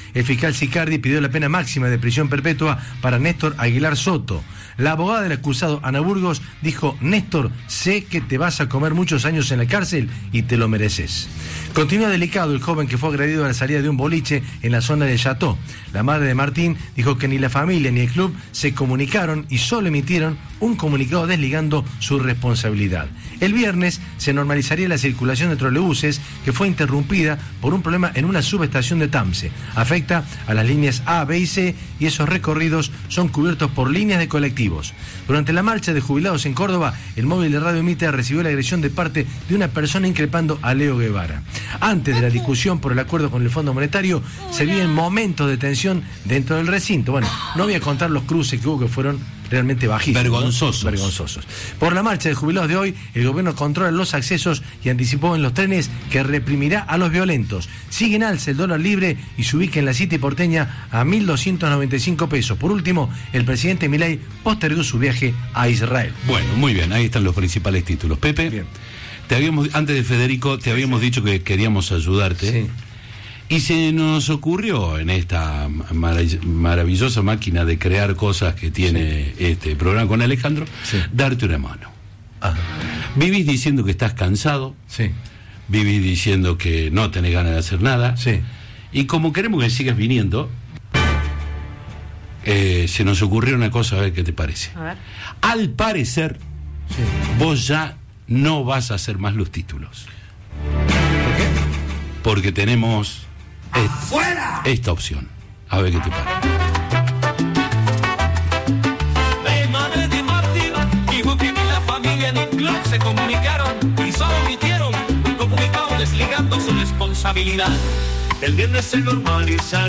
El fiscal Sicardi pidió la pena máxima de prisión perpetua para Néstor Aguilar Soto. La abogada del acusado, Ana Burgos, dijo: Néstor, sé que te vas a comer muchos años en la cárcel y te lo mereces. Continúa delicado el joven que fue agredido a la salida de un boliche en la zona de Chateau. La madre de Martín dijo que ni la familia ni el club se comunicaron y solo emitieron un comunicado desligando su responsabilidad. El viernes se normalizaría la circulación de trolebuses, que fue interrumpida por un problema en una subestación de Tamse. Afecta a las líneas A, B y C, y esos recorridos son cubiertos por líneas de colectivos. Durante la marcha de jubilados en Córdoba, el móvil de Radio Mitre recibió la agresión de parte de una persona increpando a Leo Guevara. Antes de la discusión por el acuerdo con el Fondo Monetario, se viven momentos de tensión dentro del recinto. Bueno, no voy a contar los cruces que hubo, que fueron realmente bajísimos. Vergonzosos. ¿No? Vergonzosos. Por la marcha de jubilados de hoy, el gobierno controla los accesos y anticipó en los trenes que reprimirá a los violentos. Sigue en alza el dólar libre y se ubica en la City porteña a 1.295 pesos. Por último, el presidente Milei postergó su viaje a Israel. Bueno, muy bien, ahí están los principales títulos. Pepe, bien. Antes de Federico, te habíamos dicho que queríamos ayudarte. Sí. Y se nos ocurrió en esta maravillosa máquina de crear cosas que tiene este programa con Alejandro, darte una mano. Ajá. Vivís diciendo que estás cansado, vivís diciendo que no tenés ganas de hacer nada, y como queremos que sigas viniendo, se nos ocurrió una cosa, a ver qué te parece. A ver. Al parecer, vos ya no vas a hacer más los títulos. ¿Por qué? Porque tenemos esta opción. A ver qué te parece. Madre de Martín y Joaquín y la familia en el club se comunicaron y solo emitieron un comunicado desligando su responsabilidad. El viernes se normalizará